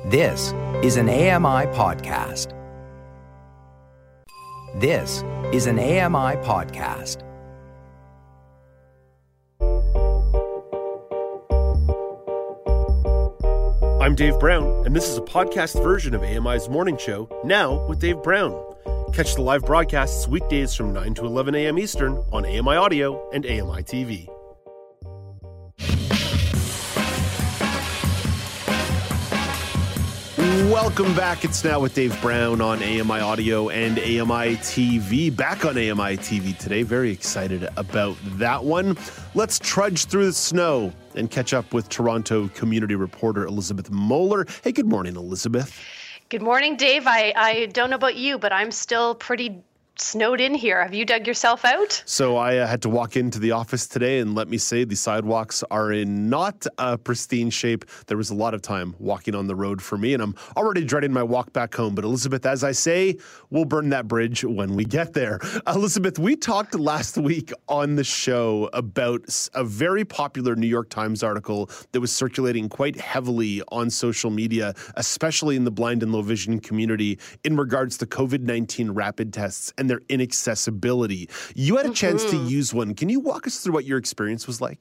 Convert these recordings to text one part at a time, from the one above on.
This is an AMI podcast. This is an AMI podcast. I'm Dave Brown, and this is a podcast version of AMI's Morning Show, Now with Dave Brown. Catch the live broadcasts weekdays from 9 to 11 a.m. Eastern on AMI Audio and AMI TV. Welcome back. It's Now with Dave Brown on AMI Audio and AMI TV. Back on AMI TV today. Very excited about that one. Let's trudge through the snow and catch up with Toronto community reporter Elizabeth Moeller. Hey, good morning, Elizabeth. Good morning, Dave. I don't know about you, but I'm still pretty snowed in here. Have you dug yourself out? So I had to walk into the office today, and let me say the sidewalks are in not a pristine shape. There was a lot of time walking on the road for me, and I'm already dreading my walk back home. But Elizabeth, as I say, we'll burn that bridge when we get there. Elizabeth, we talked last week on the show about a very popular New York Times article that was circulating quite heavily on social media, especially in the blind and low vision community, in regards to COVID-19 rapid tests and their inaccessibility. You had a chance to use one. Can you walk us through what your experience was like?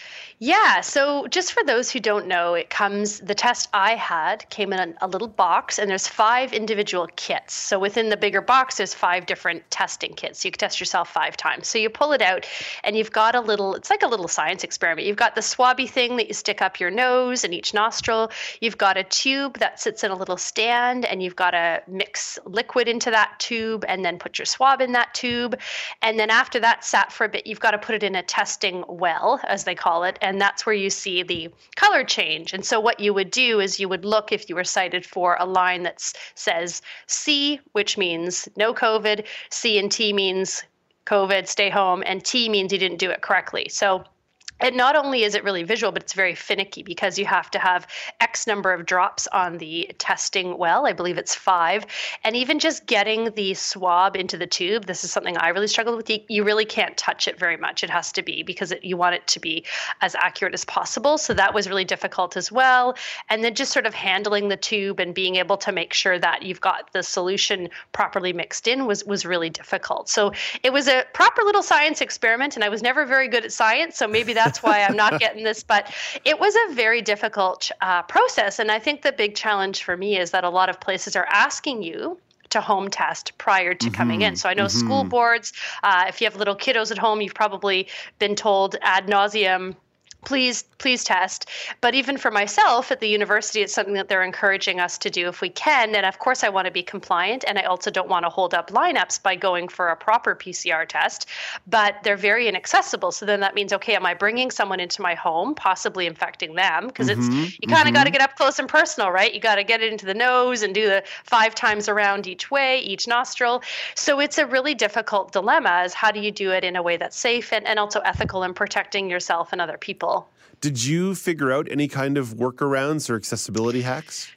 Yeah. So just for those who don't know, the test I had came in a little box, and there's 5 individual kits. So within the bigger box, there's 5 different testing kits. You can test yourself 5 times. So you pull it out and you've got it's like a little science experiment. You've got the swabby thing that you stick up your nose and each nostril. You've got a tube that sits in a little stand, and you've got to mix liquid into that tube and then put your swab in that tube. And then after that sat for a bit, you've got to put it in a testing well, as they call it. And that's where you see the color change. And so what you would do is you would look, if you were cited for a line that says C, which means no COVID, C and T means COVID, stay home, and T means you didn't do it correctly. So and not only is it really visual, but it's very finicky because you have to have X number of drops on the testing well. I believe it's 5. And even just getting the swab into the tube, this is something I really struggled with. You really can't touch it very much. It has to be because you want it to be as accurate as possible. So that was really difficult as well. And then just sort of handling the tube and being able to make sure that you've got the solution properly mixed in was really difficult. So it was a proper little science experiment, and I was never very good at science. So maybe that's why I'm not getting this, but it was a very difficult process. And I think the big challenge for me is that a lot of places are asking you to home test prior to coming in. So I know school boards, if you have little kiddos at home, you've probably been told ad nauseum, please test. But even for myself at the university, it's something that they're encouraging us to do if we can. And of course, I want to be compliant, and I also don't want to hold up lineups by going for a proper PCR test, but they're very inaccessible. So then that means, okay, am I bringing someone into my home, possibly infecting them? Because you kind of got to get up close and personal, right? You got to get it into the nose and do the 5 times around each way, each nostril. So it's a really difficult dilemma, is how do you do it in a way that's safe and also ethical in protecting yourself and other people? Did you figure out any kind of workarounds or accessibility hacks?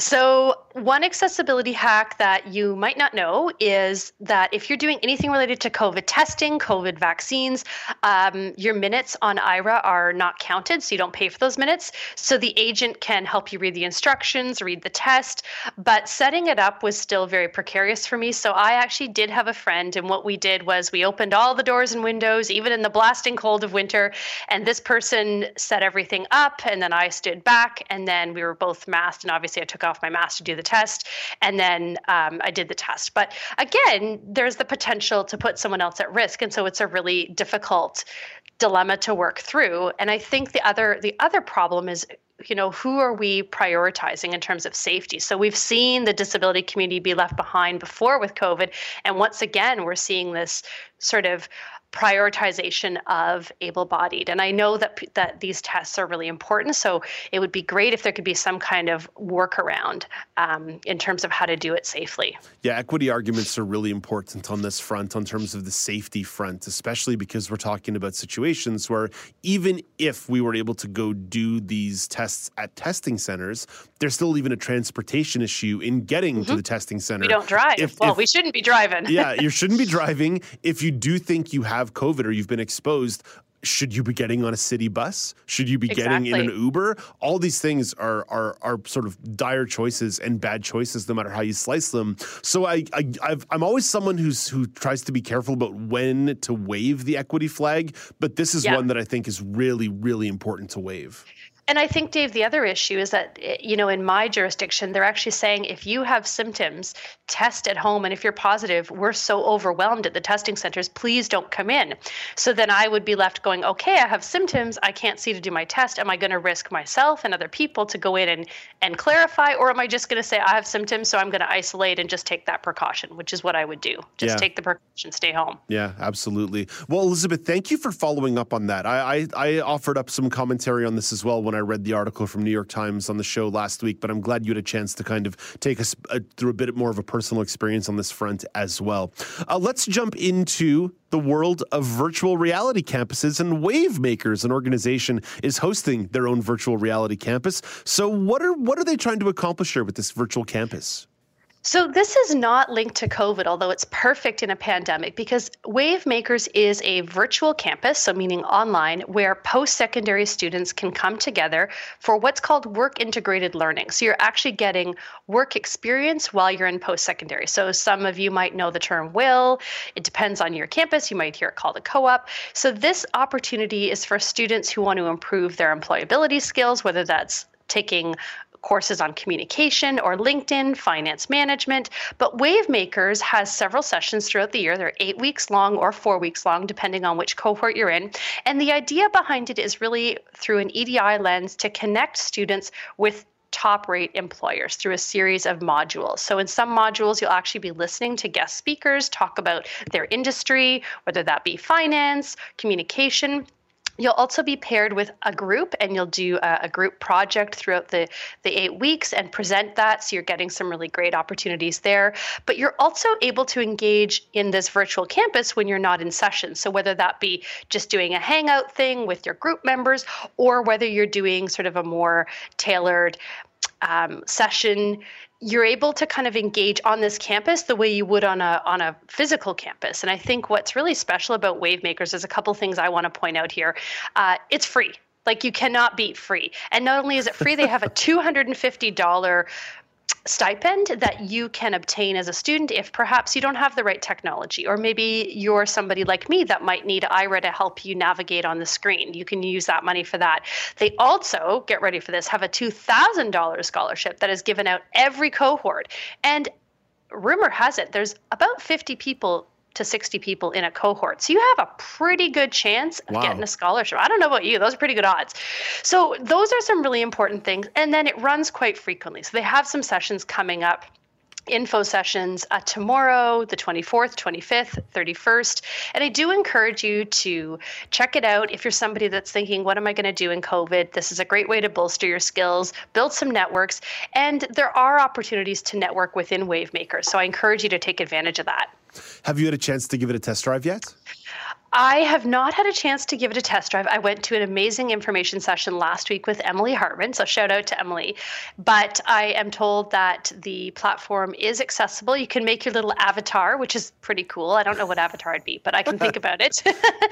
So one accessibility hack that you might not know is that if you're doing anything related to COVID testing, COVID vaccines, your minutes on IRA are not counted, so you don't pay for those minutes. So the agent can help you read the instructions, read the test, but setting it up was still very precarious for me. So I actually did have a friend, and what we did was we opened all the doors and windows, even in the blasting cold of winter, and this person set everything up, and then I stood back, and then we were both masked, and obviously I took off my mask to do the test, and then I did the test. But again, there's the potential to put someone else at risk, and so it's a really difficult dilemma to work through. And I think the other problem is, who are we prioritizing in terms of safety? So we've seen the disability community be left behind before with COVID, and once again, we're seeing this sort of prioritization of able-bodied. And I know that these tests are really important, so it would be great if there could be some kind of workaround in terms of how to do it safely. Yeah, equity arguments are really important on this front, on terms of the safety front, especially because we're talking about situations where even if we were able to go do these tests at testing centers, there's still even a transportation issue in getting to the testing center. We don't drive. We shouldn't be driving. Yeah, you shouldn't be driving. If you do think you have COVID or you've been exposed, should you be getting on a city bus? Should you be getting in an Uber? All these things are sort of dire choices and bad choices, no matter how you slice them. So I'm always someone who tries to be careful about when to wave the equity flag, but this is one that I think is really, really important to wave. And I think, Dave, the other issue is that, in my jurisdiction, they're actually saying if you have symptoms, test at home. And if you're positive, we're so overwhelmed at the testing centers, please don't come in. So then I would be left going, okay, I have symptoms. I can't see to do my test. Am I going to risk myself and other people to go in and clarify? Or am I just going to say I have symptoms, so I'm going to isolate and just take that precaution, which is what I would do. Just take the precaution, stay home. Yeah, absolutely. Well, Elizabeth, thank you for following up on that. I offered up some commentary on this as well when I read the article from New York Times on the show last week, but I'm glad you had a chance to kind of take us through a bit more of a personal experience on this front as well. Let's jump into the world of virtual reality campuses, and Wavemakers, an organization, is hosting their own virtual reality campus. So what are they trying to accomplish here with this virtual campus? So this is not linked to COVID, although it's perfect in a pandemic, because Wavemakers is a virtual campus, so meaning online, where post-secondary students can come together for what's called work integrated learning. So you're actually getting work experience while you're in post-secondary. So some of you might know the term WIL. It depends on your campus. You might hear it called a co-op. So this opportunity is for students who want to improve their employability skills, whether that's taking courses on communication or LinkedIn, finance management. But Wavemakers has several sessions throughout the year. They're 8 weeks long or 4 weeks long, depending on which cohort you're in. And the idea behind it is really through an EDI lens to connect students with top-rate employers through a series of modules. So in some modules, you'll actually be listening to guest speakers talk about their industry, whether that be finance, communication. You'll also be paired with a group, and you'll do a group project throughout the 8 weeks and present that. So you're getting some really great opportunities there. But you're also able to engage in this virtual campus when you're not in session. So whether that be just doing a hangout thing with your group members, or whether you're doing sort of a more tailored session, you're able to kind of engage on this campus the way you would on a physical campus. And I think what's really special about Wavemakers is a couple things I want to point out here. It's free. Like, you cannot beat free. And not only is it free, they have a $250 stipend that you can obtain as a student if perhaps you don't have the right technology, or maybe you're somebody like me that might need Aira to help you navigate on the screen. You can use that money for that. They also, get ready for this, have a $2,000 scholarship that is given out every cohort. And rumor has it, there's about 50 people to 60 people in a cohort. So you have a pretty good chance of getting a scholarship. I don't know about you, those are pretty good odds. So those are some really important things. And then it runs quite frequently. So they have some sessions coming up, info sessions tomorrow, the 24th, 25th, 31st. And I do encourage you to check it out if you're somebody that's thinking, what am I going to do in COVID? This is a great way to bolster your skills, build some networks. And there are opportunities to network within Wavemakers. So I encourage you to take advantage of that. Have you had a chance to give it a test drive yet? I have not had a chance to give it a test drive. I went to an amazing information session last week with Emily Hartman, so shout out to Emily. But I am told that the platform is accessible. You can make your little avatar, which is pretty cool. I don't know what avatar I'd be, but I can think about it.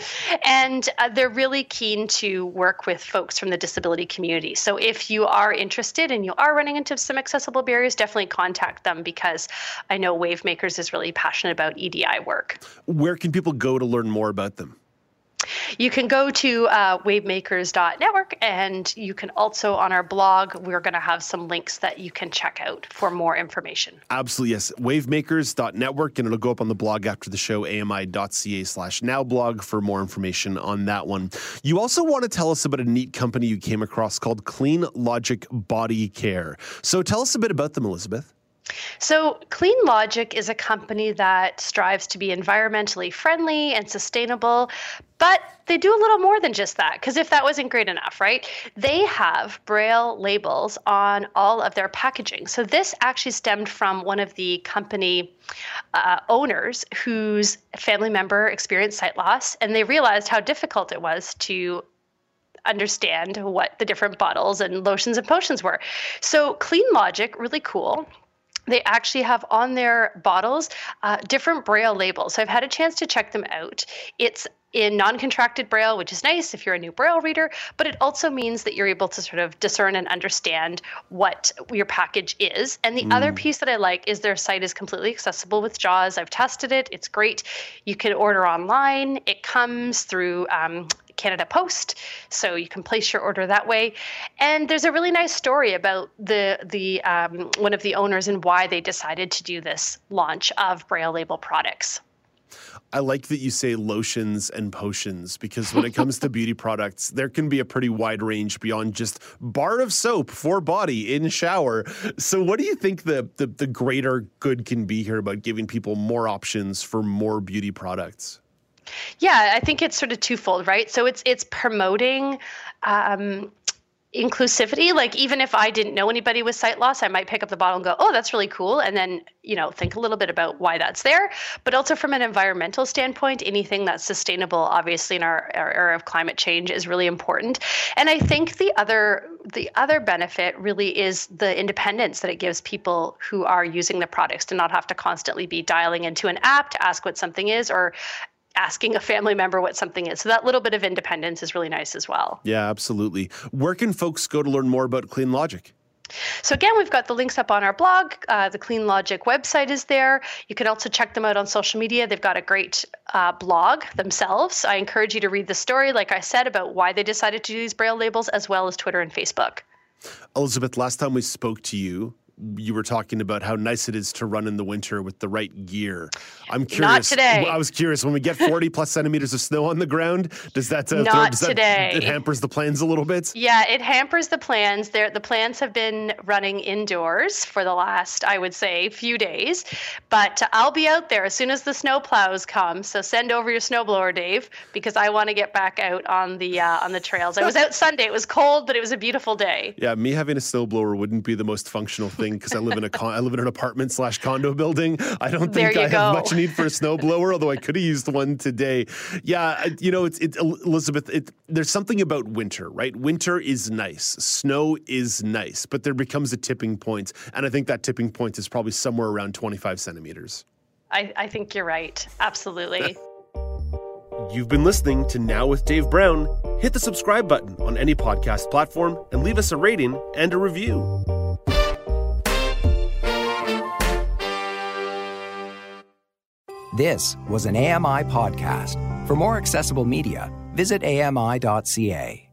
And they're really keen to work with folks from the disability community. So if you are interested and you are running into some accessible barriers, definitely contact them, because I know Wavemakers is really passionate about EDI work. Where can people go to learn more about them? You can go to wavemakers.network, and you can also, on our blog, we're going to have some links that you can check out for more information. Absolutely, yes. Wavemakers.network, and it'll go up on the blog after the show, ami.ca/nowblog, for more information on that one. You also want to tell us about a neat company you came across called Clean Logic Body Care. So tell us a bit about them, Elizabeth. So Clean Logic is a company that strives to be environmentally friendly and sustainable, but they do a little more than just that, because if that wasn't great enough, right? They have Braille labels on all of their packaging. So this actually stemmed from one of the company owners whose family member experienced sight loss, and they realized how difficult it was to understand what the different bottles and lotions and potions were. So Clean Logic, really cool, they actually have on their bottles different Braille labels. So I've had a chance to check them out. It's in non-contracted Braille, which is nice if you're a new Braille reader, but it also means that you're able to sort of discern and understand what your package is. And the other piece that I like is their site is completely accessible with JAWS. I've tested it. It's great. You can order online. It comes through Canada Post, so you can place your order that way. And there's a really nice story about the one of the owners and why they decided to do this launch of Braille label products. I like that you say lotions and potions, because when it comes to beauty products, there can be a pretty wide range beyond just bar of soap for body in shower. So what do you think the greater good can be here about giving people more options for more beauty products? Yeah, I think it's sort of twofold, right? So it's promoting inclusivity. Like, even if I didn't know anybody with sight loss, I might pick up the bottle and go, oh, that's really cool. And then, think a little bit about why that's there. But also from an environmental standpoint, anything that's sustainable, obviously in our era of climate change, is really important. And I think the other benefit really is the independence that it gives people who are using the products to not have to constantly be dialing into an app to ask what something is, or asking a family member what something is. So that little bit of independence is really nice as well. Yeah, absolutely. Where can folks go to learn more about Clean Logic? So again, we've got the links up on our blog. The Clean Logic website is there. You can also check them out on social media. They've got a great blog themselves. I encourage you to read the story, like I said, about why they decided to do these Braille labels, as well as Twitter and Facebook. Elizabeth, last time we spoke to you, you were talking about how nice it is to run in the winter with the right gear. I'm curious. Not today. I was curious, when we get 40 plus centimeters of snow on the ground, does that today. It hampers the plans a little bit? Yeah, it hampers the plans. The plans have been running indoors for the last, I would say, few days. But I'll be out there as soon as the snow plows come. So send over your snowblower, Dave, because I want to get back out on the trails. I was out Sunday. It was cold, but it was a beautiful day. Yeah, me having a snowblower wouldn't be the most functional thing, because I live in an apartment/condo building. I don't think I have much need for a snowblower, although I could have used one today. Yeah, Elizabeth, there's something about winter, right? Winter is nice. Snow is nice, but there becomes a tipping point, and I think that tipping point is probably somewhere around 25 centimeters. I think you're right. Absolutely. You've been listening to Now with Dave Brown. Hit the subscribe button on any podcast platform and leave us a rating and a review. This was an AMI podcast. For more accessible media, visit ami.ca.